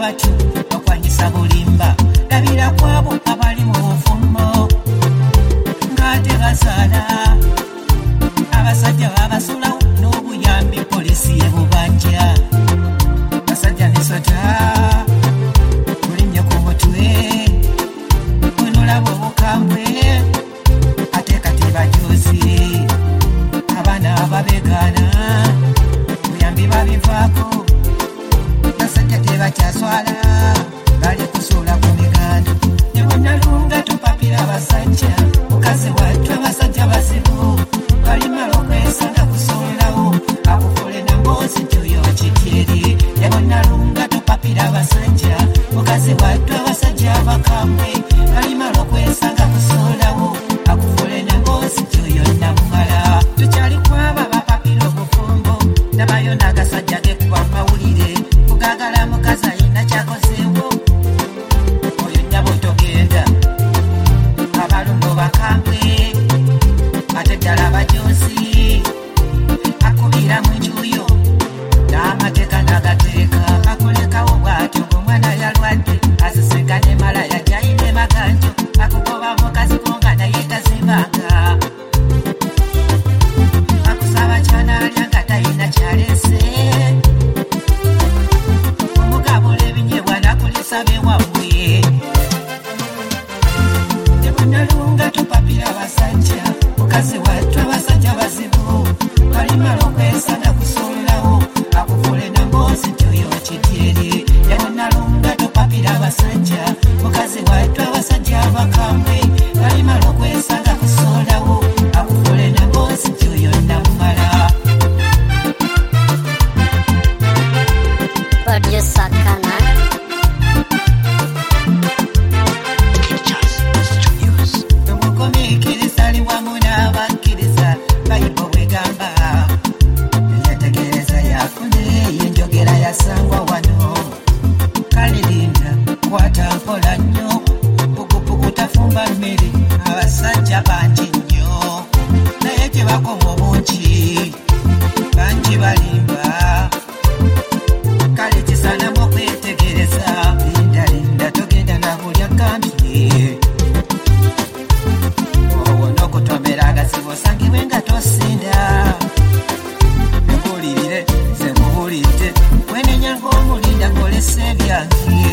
abatu bakwanyisa bulimba labira kwabo abali mu bufumo ngate basala abasajja babasulawo n'obuyambi polisi y'ebubanja basajja nesota mulinnyo ku mutwe onolaba obukambwe ate kati bajuzi abaana ababegaana buyambi babivaako basajja tebakyaswala bali kusuula ku migando ne bonnalunga tupapira abasajja mukazi wattu abasajja bazibu balimala okwesanga kusuulawo akufule namboozi tuyo kityeri ne bonnalunga tupapira abasajja mukazi wattu abasajja abakambwe balimala okwesanga kusuulawo akufule namboozi tuyo namumala tukyali kwaba bapapira obufumbo nabayo n'agasajja gekuba mawulire kugagala mukazi ayina kyakozeewo oyo nnyabo togenda abalumbo bakambwe ate ddala bajozi akubira mu njuyo n'amateeka n'agateeka akolekawo bw'atyo ng'omwana yalwadde asisinkane malaya gyayina emaganjo akugoba mukazi go nga naye tazibanga akusaba kyanaalya nga tayina kyalese omugabula ebinyebwa nakulisa bewamwe ne bonnalunga tupapira abasajja mukazi wattu abasajja bazibu balimala okwesanga kusuulawo akufule namboozi tuyo kityeri ne bonnalunga tupapira abasajja mukazi wattu abasajja abakambwe balimala okwesanga kusuulawo akufule namboozi tuyo namumala Producer Kana. omukomiikiriza ali wamu n'abakkiriza bayimba obwegamba eyategeereza yafune yenjogera yasangwa wano kale linda kwata mpola nnyo pukupuku tafumba mmere abasajja bangi nnyo naye tebakoma obungi bangi balimba kale kisanamu okwetegereza linda togenda na bulya kambye owona okutomera agasiba osangibwe nga tosinda mbuulirire nze mubulidde wenenya ng'omulinda ng'olesa ebyange